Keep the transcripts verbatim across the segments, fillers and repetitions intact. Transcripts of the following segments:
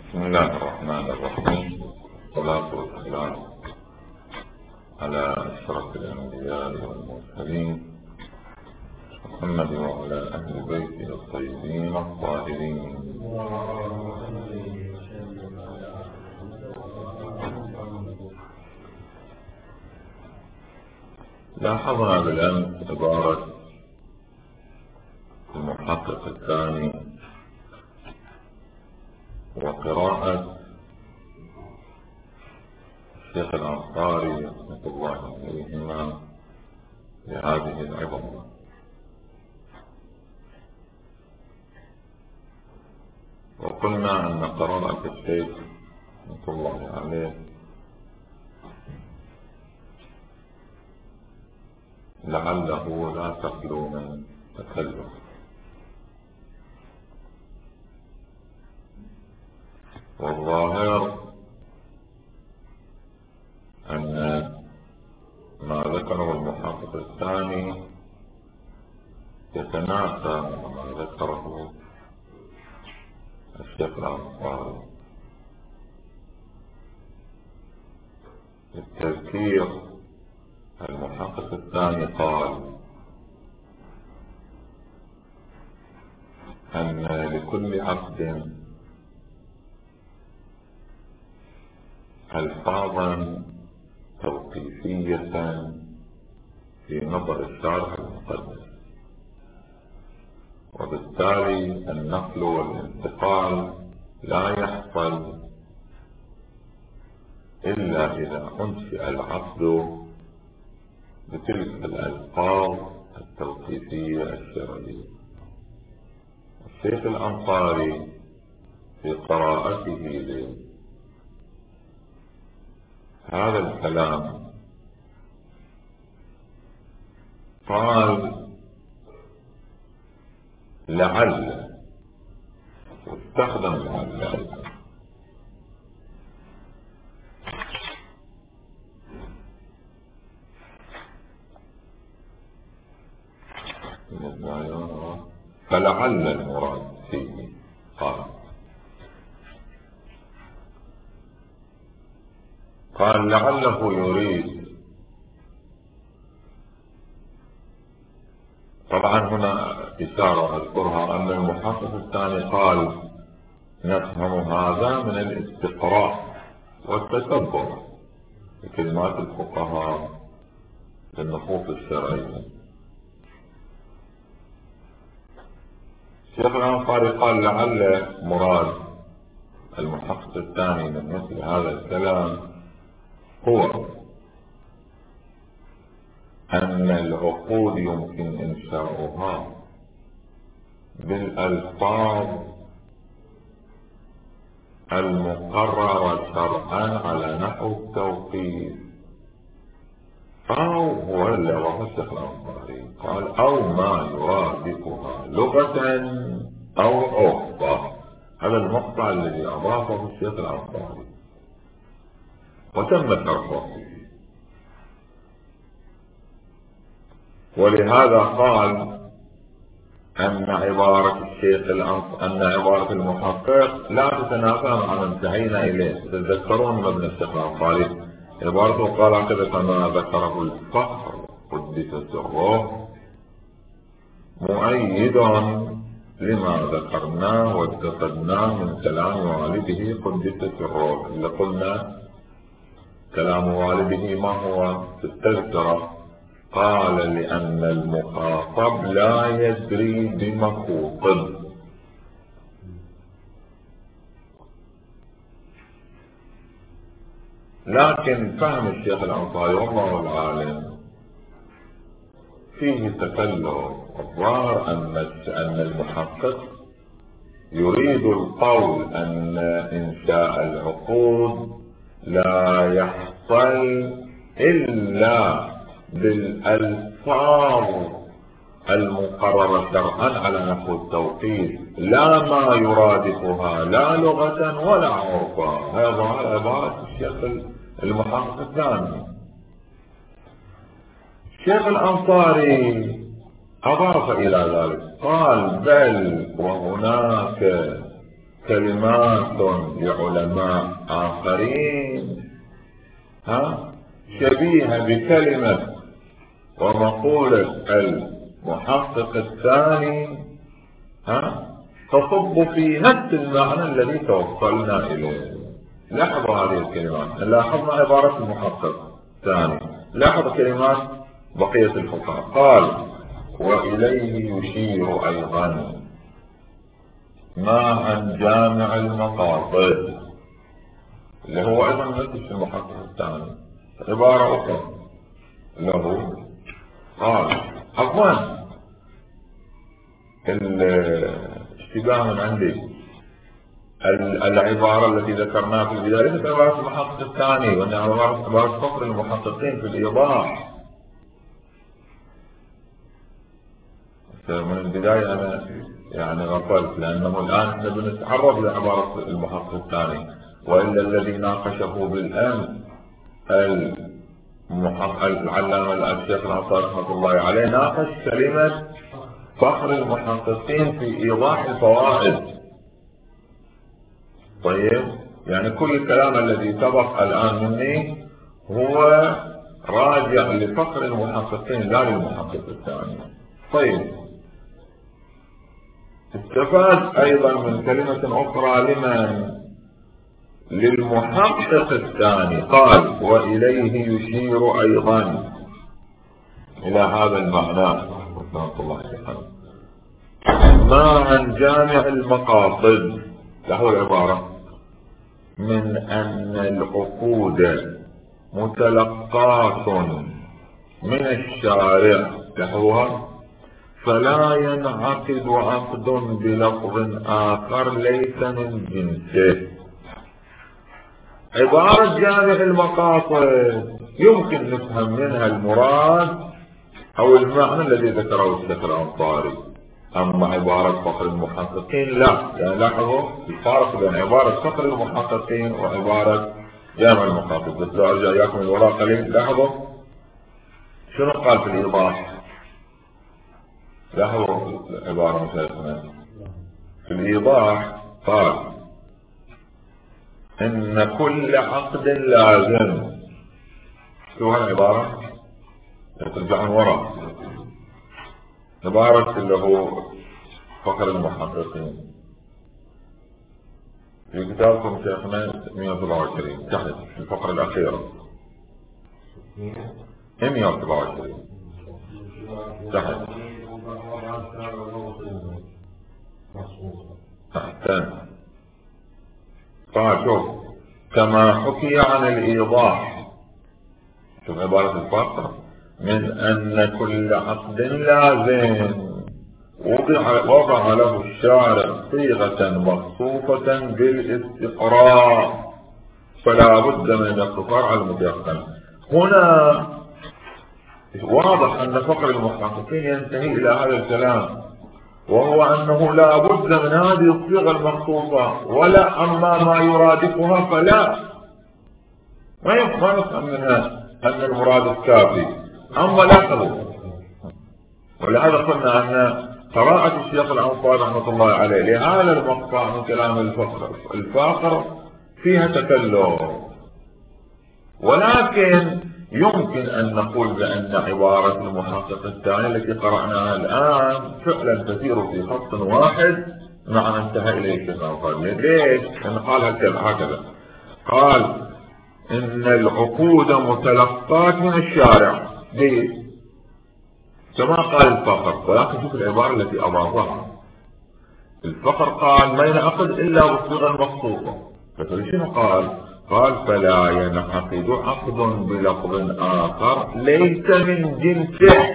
بسم الله الرحمن الرحيم، والصلاة والسلام على أشرف الأنبياء والمرسلين محمد وعلى أهل بيته الطيبين الطاهرين. لاحظنا بالأمس عبارة المحقق الثاني وقراءة الشيخ الأنصاري رحمة الله عليهما لهذه العبارة. وقلنا أن قراءة الشيخ رحمة الله عليه لعله لا تخلو من تكلف، والظاهر أن ما ذكره المحقق الثاني يتناسى مع ما ذكره الشيخ الأنصاري. التذكير المحقق الثاني قال أن لكل عقد ألفاظا توقيفية في نظر الشارع المقدس، وبالتالي النقل والانتقال لا يحصل إلا إذا أنشئ العقد بتلك الألفاظ التوقيفية الشرعية. الشيخ الأنصاري في قراءته لهذا الكلام قال لعل، واستخدم لعل. فلعل المراد فيه قال قال لعله يريد. طبعا هنا إشارة أذكرها أن المحقق الثاني قال نفهم هذا من الاستقراء والتتبع لكلمات الفقهاء في النصوص الشرعية. الشيخ الأنصاري قال لعل مراد المحقق الثاني من مثل هذا الكلام هو أن العقود يمكن إنشاؤها بالألفاظ المقررة شرعا على نحو التوقيف، أو هو اللي وهو الشيخ الأنصاري قال أو ما يرادفها لغة أو عرفا. هذا المقطع الذي أضافه الشيخ الأنصاري وتم شرحه، ولهذا قال أن عبارة الشيخ الأنصاري أن عبارة المحقق لا تتنافى مع ما انتهينا إليه. تتذكرون مبنى الشيخ الأنصاري عبارته قال هكذا كما ذكره الفخر قدس سره مؤيد لما ذكرناه واتخذناه من كلام والده قدس سره. اللي قلنا كلام والده ما هو في التذكرة؟ قال لأن المخاطب لا يدري بمخوطب، لكن فهم الشيخ الأنصاري والله العالم فيه تكلف. الظاهر أن المحقق يريد القول أن إنشاء العقود لا يحصل إلا بالألفاظ المقررة شرعا على نحو التوقيف، لا ما يرادفها لا لغة ولا عرفا. هذا عبارة الشيخ المحقق الثاني. الشيخ الأنصاري أضاف إلى ذلك قال بل وهناك كلمات لعلماء آخرين ها شبيهة بكلمة ومقولة المحقق الثاني ها تصب في نفس المعنى الذي توصلنا إليه. لاحظوا هذه الكلمات، لاحظنا عبارة المحقق الثاني، لاحظ كلمات بقية الفقهاء. قال وإليه يشير أيضا ما عن جامع المقاصد اللي هو أيضا نفس المحقق الثاني، عبارة أخرى له. قال عفوا الاشتباه من عندي، العبارة التي ذكرناها في البداية ليست عبارة المحقق الثاني، وإنها عبارة فقر المحققين في الإيضاح. من البداية أنا يعني غفلت، لأنه الآن احنا بنتعرض لعبارة المحقق الثاني، وإلا الذي ناقشه بالأمس العلامة الشيخ الأنصاري رحمة الله عليه ناقش كلمة فخر المحققين في إيضاح الفوائد. طيب يعني كل الكلام الذي سبق الآن مني هو راجع لفخر المحققين لا للمحقق الثاني. طيب استفاد أيضا من كلمة أخرى لمن للمحقق الثاني. قال وإليه يشير أيضا إلى هذا المعنى ما عن جامع المقاصد، له العبارة من أن العقود متلقاة من الشارع لهوها فلا ينعقد عقد بلفظ آخر ليس من جنسه. عبارة جامع المقاصد يمكن نفهم منها المراد أو المعنى الذي ذكره الشيخ الأنصاري، أما عبارة فقر المحققين لا. يعني لاحظوا الفارق بين عبارة فقر المحققين وعبارة جامع المقاصد. بس لو أرجع إياكم الوراء قليل لاحظوا شنو قال في الإيضاح. لاحظوا العبارة مثلا في الإيضاح قال إن كل عقد لازم. شو هالعبارة؟ ترجعون وراء عبارة اللي هو فقر المحققين في كتابكم شيخنا مئة وسبعة وعشرين تحت الفقرة الأخيرة مئة وسبعة وعشرين تحت أحسن. قال شوف كما حكي عن الإيضاح، شوف عبارة الفقر من أن كل عقد لازم وضع, وضع له الشارع صيغة مخصوصة بالاستقراء فلا بد من الاقتصار على المتيقن. هنا واضح أن فقر المحققين ينتهي إلى هذا الكلام، وهو أنه لا بد من هذه الصيغة المخصوصة، ولا أما ما يرادفها فلا ما يفهم منها أن المراد الكافي. أما لاحظوا ولهذا قلنا أن قراءة الشيخ الأنصاري رحمة الله عليه لهذا المقطع من كلام الفقر الفاقر فيها تكلم، ولكن يمكن أن نقول بأن عبارة المحقق الثاني التي قرأناها الآن فعلا تسير في خط واحد مع ما انتهى إليه الشيخ الأنصاري. ليش؟ لأنه قال هكذا قال إن العقود متلقات من الشارع دي كما قال الفقر، ولكن شوف العبارة التي أضافها. الفقر قال ما ينعقد إلا بالصيغة المخصوصة، فشنو قال؟ قال فلا ينعقد عقد بلفظ آخر ليس من جنسه.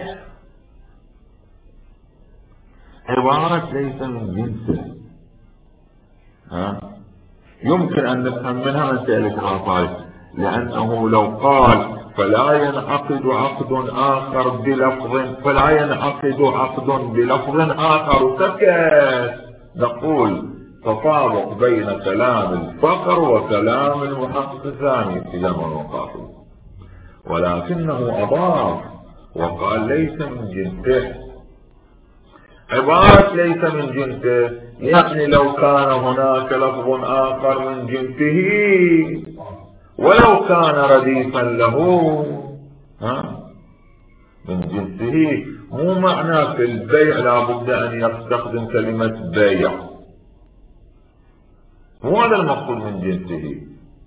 عبارة ليس من جنسه ها يمكن أن نفهم منها مسألة عطاء، لأنه لو قال فلا ينعقد عقد آخر بلفظ فلا ينعقد عقد بلفظ آخر سكت، نقول تطابق بين كلام الفقر وكلام المحقق الثاني في جمع المقاصد، ولكنه أضاف وقال ليس من جنسه. عبارة ليس من جنسه يعني لو كان هناك لفظ آخر من جنسه ولو كان رديفا له ها من جنسه، مو معنى في البيع لابد أن يستخدم كلمة بيع، مو هذا المقصود من جنسه.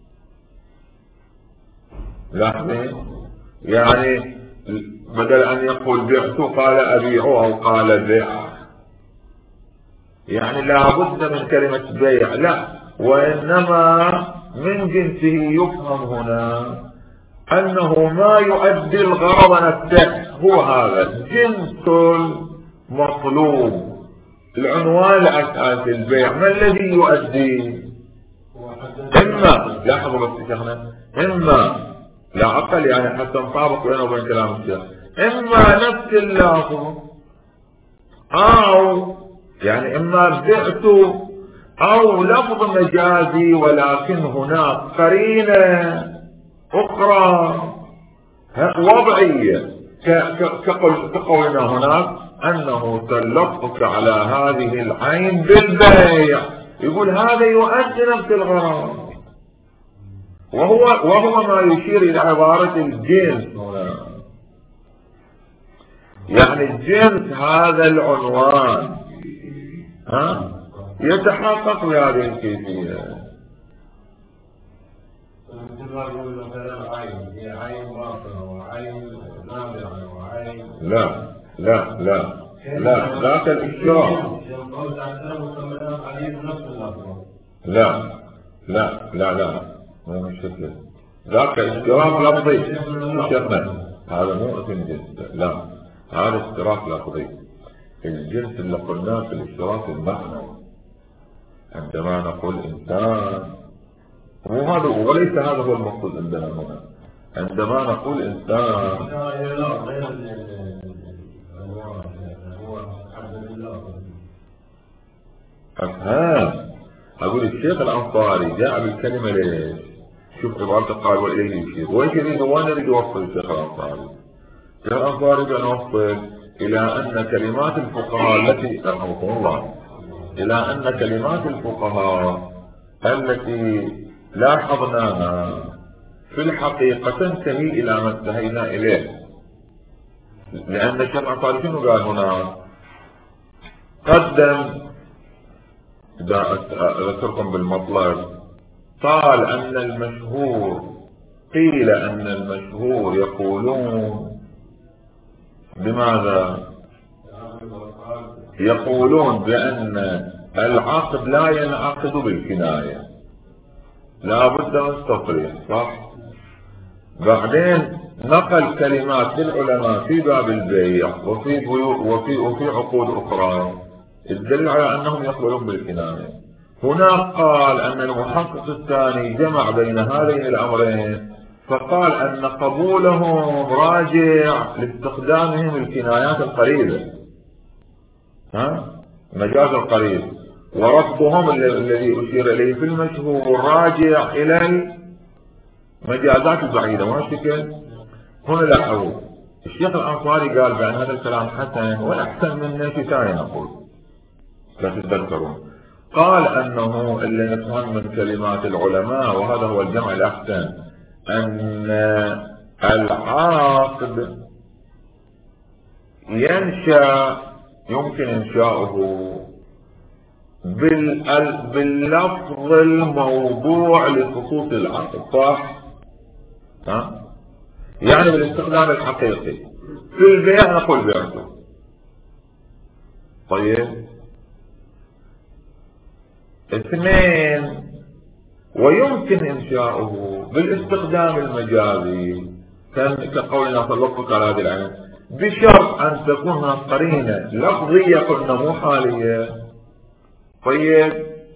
لاحظين يعني بدل أن يقول بعت قال أبيع أو قال بيع، يعني لابد من كلمة بيع، لا، وإنما من جنسه يفهم هنا أنه ما يؤدي الغرض نفسه، هو هذا جنس المطلوب، العنوان الأساسي البيع، ما الذي يؤدي؟ إما لاحظوا بس شيخنا، إما لا أقل يعني حتى نطابق بينه وبين كلام الشيخ، إما نفس اللفظ أو يعني إما بعت أو لفظ مجازي ولكن هناك قرينة أخرى وضعية كقولنا هناك أنه سلطتك على هذه العين بالبيع، يقول هذا يؤدي نفس الغرض، وهو وهو ما يشير إلى عبارة الجنس هنا، يعني الجنس هذا العنوان ها يتحقق بهذه الكيفية. لا لا لا لا ذاك الاشتراك، لا لا لا لا مو من شكله، ذاك اشتراك لفظي شيخنا، هذا مو اسم جنس، لا هذا اشتراك لفظي. الجنس اللي قلناه في الاشتراك المعنوي، عندما نقول انسان، وهذا وليس هذا هو المقصود عندنا هنا، عندما نقول انسان افهام. اقول الشيخ الانصاري جاء بالكلمة ليش؟ شوف عبارته قال واليه يشير، وايش يريد؟ وين يريد يوصل الشيخ الانصاري؟ الشيخ الانصاري يريد ان يوصل الى ان كلمات الفقهاء التي رحمه الله، الى ان كلمات الفقهاء التي لاحظناها في الحقيقة تنتهي الى ما انتهينا اليه، لان الشيخ الانصاري شنو قال هنا؟ قدم أذكركم بالمطلب، قال أن المشهور، قيل أن المشهور يقولون بماذا؟ يقولون بأن العقد لا ينعقد بالكناية، لا بد من التصريح، صح؟ بعدين نقل كلمات للعلماء في باب البيع وفي وفي وفي عقود أخرى الدليل على أنهم يقبلون بالكناية. هناك قال أن المحقق الثاني جمع بين هذين الأمرين، فقال أن قبولهم راجع لاستخدامهم الكنايات القريبة، ها مجاز القريب، ورفضهم الذي أشير إليه في المشهور راجع إلى المجازات البعيدة. وهالشكل هنا لاحظوا الشيخ الأنصاري قال بأن هذا الكلام حسن، والأحسن من شيء ثاني نقول لا تتذكرون، قال أنه اللي نفهم من كلمات العلماء وهذا هو الجمع الأحسن، أن العقد ينشأ، يمكن إنشاؤه باللفظ الموضوع لخصوص العقد، صح؟ ها؟ يعني بالاستخدام الحقيقي. في البيع نقول بعته، طيب. اثنين، ويمكن إنشاؤه بالاستخدام المجازي كقولنا سلطتك على هذه العين، بشرط أن تكون قرينة لفظية قلنا مو حالية. طيب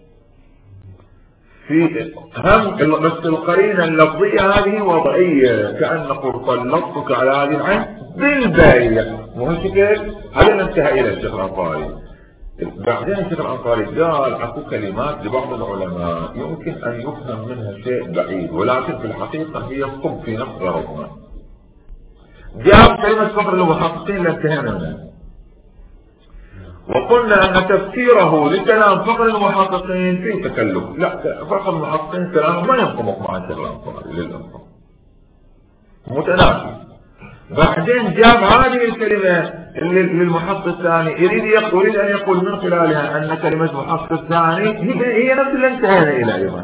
في هم بس القرينة اللفظية هذه وضعية، كأن نقول سلطتك على هذه العين بالبيع، مو شكل. هذا انتهى إلى الشيخ الأنصاري. بعدين الشيخ الأنصاري قال اكو كلمات لبعض العلماء يمكن ان يفهم منها شيء بعيد، ولكن في الحقيقة هي الصب في نفس غرضنا. جاب كلمة صبر للمحققين اللي انتهينا منها، وقلنا أن تفسيره لكلام فقر المحققين في تكلف. لا، فقر المحققين كلامه ما ينطبق مع الشيخ الأنصاري للأنصار، متنافي. بعدين جاب هذه الكلمة للمحقق الثاني يريد يريد أن يقول من خلالها أن كلمة محقق الثاني هي نفس اللي انتهينا إلى أيضا،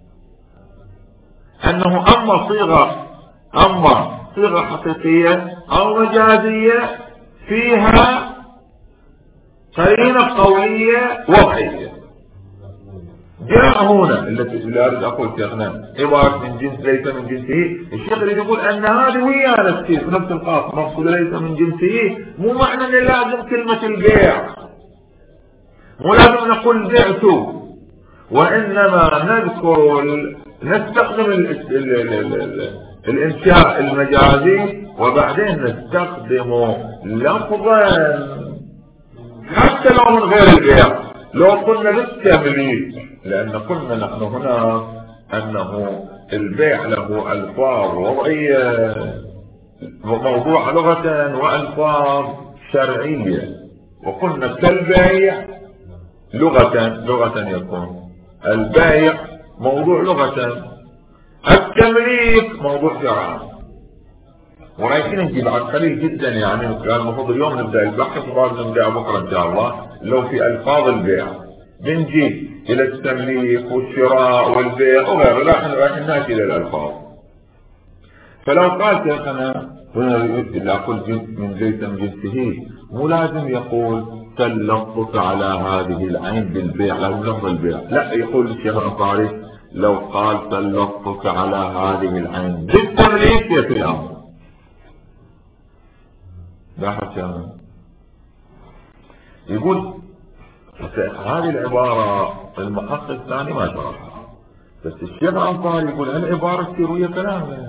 أنه أما صيغة أما صيغة حقيقية أو مجازية فيها قرينة قولية وضعية. جاء هنا التي لا أريد أقول شيخنا عبارة من جنس ليس من جنسه، الشيخ يريد يقول أن هذه هي نفس نفس القاف مقصود ليس من جنسه. مو معنى أن لازم كلمة البيع، مو لازم نقول بعت، وإنما نذكر نستخدم الإنشاء المجازي وبعدين نستخدم لفظا حتى لو من غير البيع، لو قلنا بالتمليك، لأن قلنا نحن هنا أنه البيع له ألفاظ وضعية موضوع لغة وألفاظ شرعية، وقلنا كالبيع لغة لغة يكون البيع موضوع لغة، التمليك موضوع شرعا. ورايحين نجي بعد قليل جدا، يعني كان المفروض اليوم نبدأ البحث وبعد نبدأ بكرة إن شاء الله لو في ألفاظ البيع بنجي إلى التمليك والشراء والبيع وغيره، لكن رايحين نأتي إلى الألفاظ. فلو قال شيخنا هنا إلا أقول جنس من ليس من جنسه، مو لازم يقول سلطت على هذه العين بالبيع، لازم لفظ البيع، لا يقول الشيخ الأنصاري لو قال سلطتك على هذه العين بالتمليك يا في الأمر. لاحظ يا يقول هذه العبارة المحقق الثاني ما شرحها، بس الشيخ الأنصاري يقول هالعبارة السيروية كلامنا.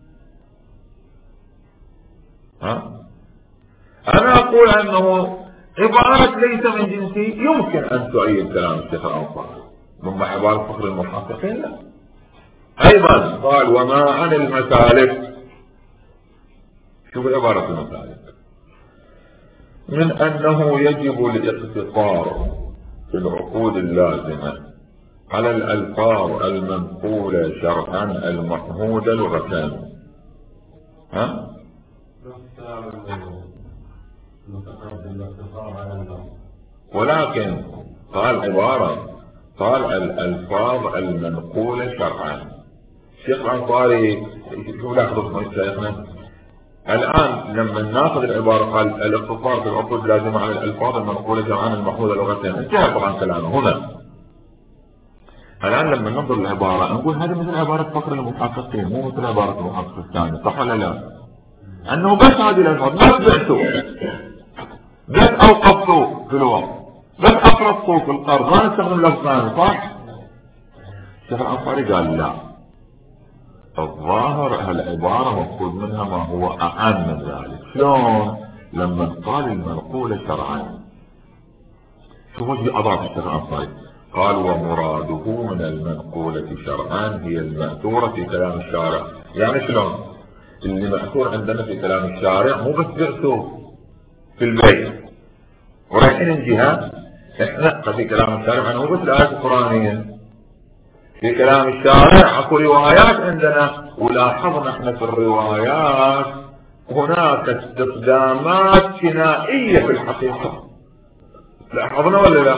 ها؟ أنا أقول أنه عبارة ليس من جنسي يمكن أن تؤيد كلام الشيخ الأنصاري، ثم عبارة فخر المحققين لا. أيضا قال وما عن المسالك، شوف عبارة المسالك، من أنه يجب الاقتصار في العقود اللازمة على الألفاظ المنقولة شرعا المحمودة لغتان. ها؟ ولكن قال عبارة قال الألفاظ المنقولة شرعا. الشيخ الأنصاري شوف لاحظوا شيخنا الآن لما ناخذ العبارة قال الاقتصار في العقود لازم على الألفاظ المنقولة شرعا المحمودة لغتين، انتهى طبعا كلامه هنا. الآن لما ننظر العبارة نقول هذه مثل عبارة فقر المحققين، مو مثل عبارة المحقق الثاني، صح ولا لا؟ أنه بس هذه الألفاظ بس بعتوا بس أوقفتوا في الوقت بس أفرطوا في القرض، ما نستخدم لفظان، صح؟ الشيخ الأنصاري قال لا، الظاهر هالعبارة مقصود منها ما هو أعم من ذلك. شلون؟ لما قال المنقولة شرعا، شوفوا ايش أضاف الشيخ الأنصاري، قال ومراده من المنقولة شرعا هي المأثورة في كلام الشارع. يعني شلون؟ اللي مأثور عندنا في كلام الشارع مو بس بعتوا في البيت ورايحين نجيها احنا في كلام الشارع، مو بس الآيات القرآنية، في كلام الشارع اكو روايات عندنا، ولاحظنا احنا في الروايات هناك استخدامات كنائية في الحقيقة، لاحظنا ولا لا؟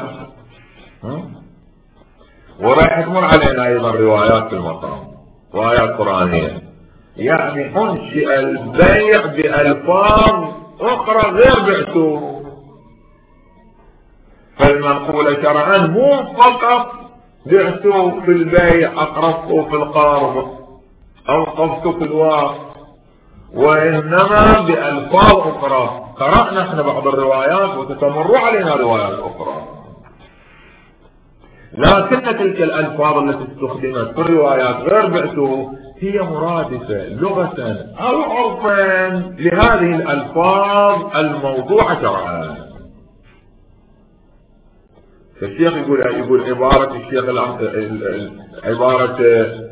ورايح تمر علينا ايضا روايات في المقام روايات قرآنية، يعني انشئ البيع بألفاظ اخرى غير بعتوا. فالمنقولة شرعا مو فقط بعتوا في البيع اقرضتوا في القرض اوقفتوا في الوقت، وانما بألفاظ اخرى. قرأنا احنا بعض الروايات وتتمر علينا روايات اخرى، لكن تلك الألفاظ التي استخدمت في الروايات غير بعتوا هي مرادفة لغة أو عرفا لهذه الألفاظ الموضوعة شرعا. فالشيخ يقول يقول عبارة الشيخ عبارة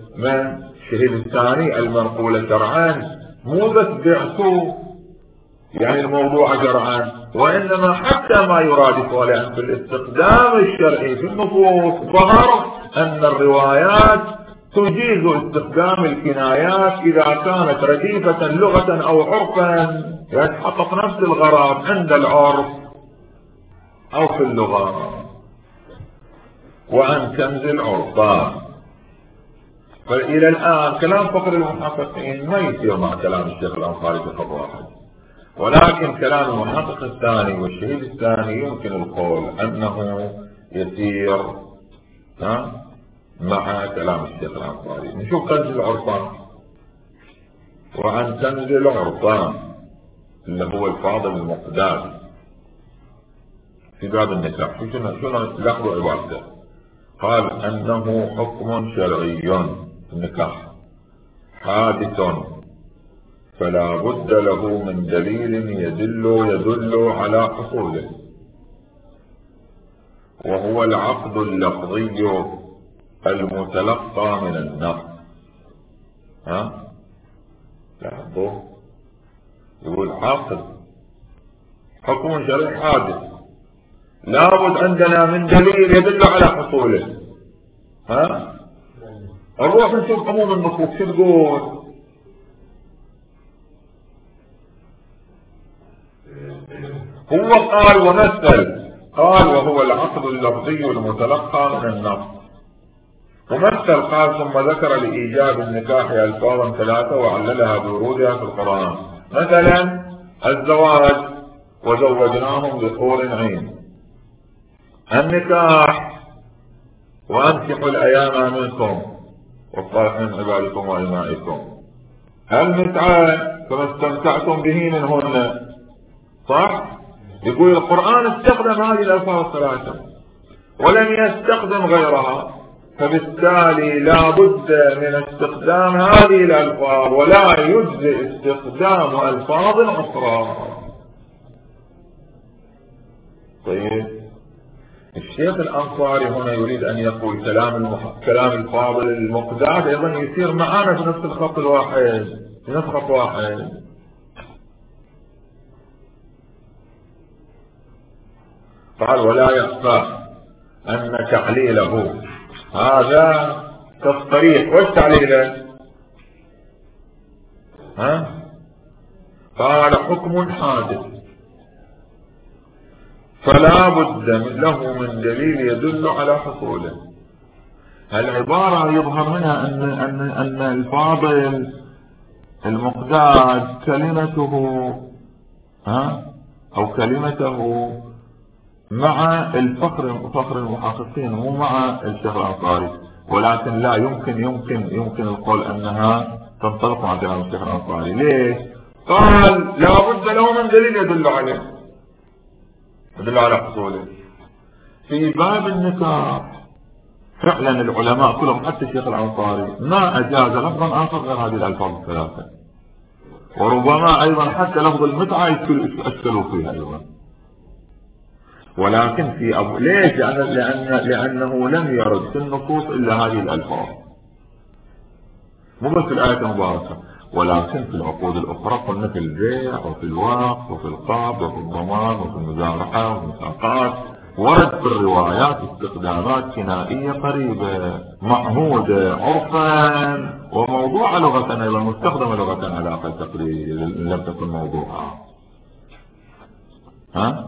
من الشهيد الثاني المنقولة شرعا مو بس بعتوا، يعني الموضوع شرعا، وإنما حتى ما يرادفه، لأن في الاستخدام الشرعي في النصوص ظهر أن الروايات تجيز استخدام الكنايات إذا كانت رديفة لغة أو عرفا يتحقق نفس الغرض عند العرف أو في اللغة. وأن كنز العرفان. فإلى الآن كلام فقر المحققين ما يصير مع كلام الشيخ الأنصاري في خط واحد، ولكن كلام المحقق الثاني والشهيد الثاني يمكن القول أنه يسير ها مع كلام الشيخ الأنصاري. نشوف كنز العرفان. وعن كنز العرفان اللي هو الفاضل المقداد في باب النكاح، شنو شنو لاحظوا عبارته؟ قال أنه حكم شرعي النكاح حادث فلا بد له من دليل يدل يدل على حصوله، وهو العقد اللفظي المتلقى من النص. ها لاحظوا يقول عقد حكم شرعي حادث لابد عندنا من دليل يدل على حصوله. ها نروح نشوف عموم النصوص شو تقول. هو قال ومثل، قال وهو العقد اللفظي المتلقى من النص، ومثل قال ثم ذكر لإيجاب النكاح ألفاظا ثلاثة وعللها بورودها في القرآن، مثلا الزواج وزوجناهم بحور عين، النكاح وأنكحوا الأيام منكم والصالحين من عبادكم وإمائكم، المتعة فما استمتعتم به منهن. صح؟ يقول القرآن استخدم هذه الألفاظ الثلاثة ولم يستخدم غيرها، فبالتالي لا بد من استخدام هذه الألفاظ ولا يجزئ استخدام ألفاظ أخرى. طيب الشيخ الأنصاري هنا يريد أن يقول كلام المح... كلام الفاضل المقداد أيضا يصير معنا في نفس الخط الواحد، في نفس خط واحد. قال ولا يخفى أن تعليله هذا كالطريق. وش تعليله؟ ها قال حكم حادث فلا بد له من دليل يدل على حصوله. العبارة يظهر منها أن أن أن الفاضل المقداد كلمته ها أو كلمته مع الفخر فخر المحققين مو مع الشيخ الأنصاري، ولكن لا يمكن يمكن يمكن القول أنها تنطبق مع كلام الشيخ الأنصاري. ليش؟ قال لا بد له من دليل يدل عليه يدل على حصوله. في باب النكاح فعلا العلماء كلهم حتى الشيخ الأنصاري ما أجاز لفظا آخر غير هذه الألفاظ الثلاثة، وربما أيضا حتى لفظ المتعة يشكلوا فيها أيضا. ولكن في أبو ليش؟ لأن لأن لأنه لم يرد في النصوص إلا هذه الألفاظ، مو بس في الآية المباركة ولكن في العقود الأخرى، قلنا في البيع وفي الوقف وفي القبض وفي الضمان وفي المزارعة وفي المساقات ورد في الروايات استخدامات كنائية قريبة معهودة عرفا وموضوعة لغة أيضا مستخدمة لغة على أقل تقدير لم تكن موضوعة. ها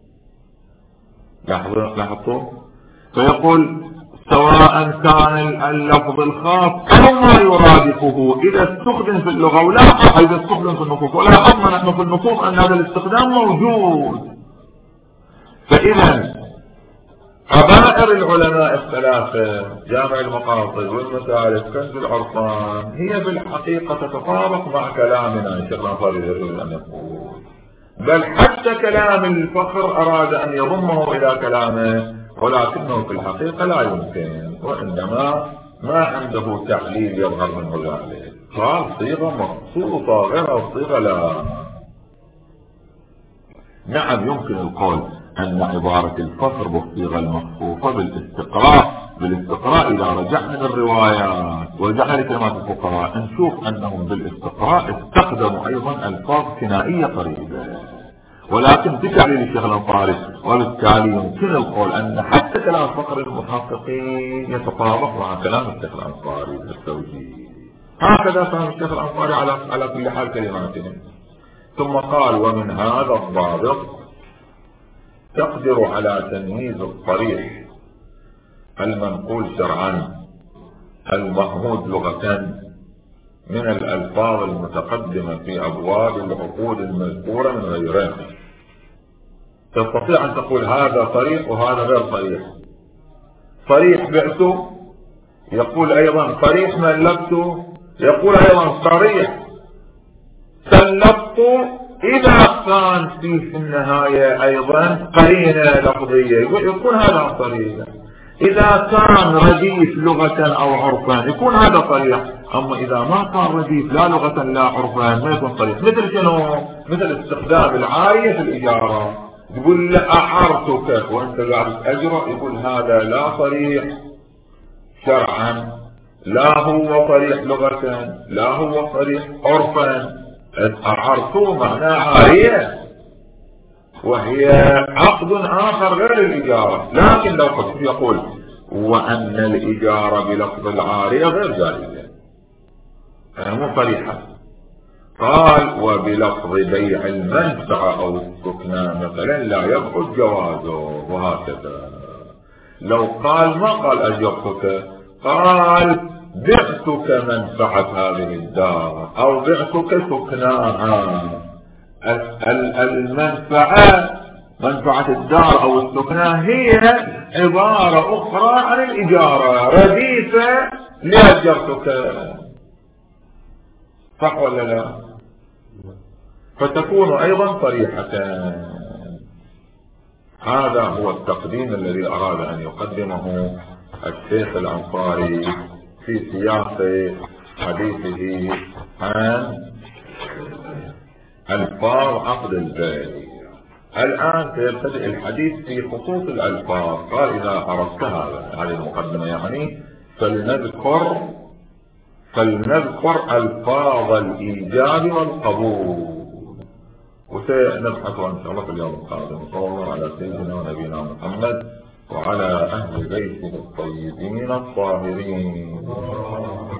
لاحظوا؟ فيقول سواء كان اللفظ الخاص أو ما يرادفه إذا استخدم في اللغة ولا إذا استخدم في النصوص، ولا أما نحن في النصوص أن هذا الاستخدام موجود. فإذا عبائر العلماء الثلاثة جامع المقاصد والمسالك كنز العرفان هي بالحقيقة تتطابق مع كلامنا إن شاء الله صار يريد أن يقول، بل حتى كلام الفخر أراد أن يضمه إلى كلامه ولكنه في الحقيقة لا يمكن، وإنما ما عنده تعليل يظهر منه ذلك. قال صيغة مخصوصة غير الصيغة لا. نعم يمكن القول أن عبارة الفخر بالصيغة المخصوصة بالاستقراء بالاستقراء إذا رجعنا للروايات ورجعنا لكلمات الفقهاء نشوف أنهم بالاستقراء استخدموا أيضا ألفاظ كنائية قريبة، ولكن بتعليل الشيخ الأنصاري، وبالتالي يمكن القول أن حتى كلام فقر المحققين يتطابق مع كلام الشيخ الأنصاري بالتوجيه. هكذا فهم الشيخ الأنصاري على على كل حال كلماتهم. ثم قال: ومن هذا الضابط تقدر على تمييز الصريح المنقول شرعا المحمود لغة من الألفاظ المتقدمة في أبواب العقود المذكورة من غيره. تستطيع أن تقول هذا صريح وهذا غير صريح. صريح بعته، يقول أيضا صريح ملكته، يقول أيضا صريح سلبته، إذا كان في النهاية أيضا قرينة لفظية يكون هذا صريح. إذا كان رديف لغة أو عرفا يكون هذا صريح. أما إذا ما كان رديف لا لغة لا عرفا ما يكون صريح. مثل شنو؟ مثل استخدام العارية في الإجارة، يقول لا أعرتك وأنت قاعد تأجره، يقول هذا لا صريح شرعا، لا هو صريح لغة، لا هو صريح عرفا. أعرته معناه عارية، وهي عقد آخر غير الإجارة. لكن لو قلت يقول وأن الإجارة بلفظ العارية غير جائزة، مو صريحة. قال: وبلفظ بيع المنفعة أو السكنى مثلا لا يبعد جوازه. وهكذا لو قال ما قال أجرتك، قال بعتك منفعة هذه الدار أو بعتك سكناها. المنفعة منفعة الدار أو السكنى هي عبارة أخرى عن الإجارة، رديفة لأجرتك، صح ولا لا؟ فتكون أيضا صريحة. هذا هو التقديم الذي أراد أن يقدمه الشيخ الأنصاري في سياق حديثه عن ألفاظ عقد البيع. الآن سيبتدئ الحديث في خصوص الألفاظ. قال: إذا أردت هذا، هذه المقدمة يعني، فلنذكر فلنذكر ألفاظ الإيجاب والقبول. وسنبحث إن شاء الله في اليوم القادم. صلى الله على سيدنا ونبينا محمد وعلى أهل بيته الطيبين الطاهرين.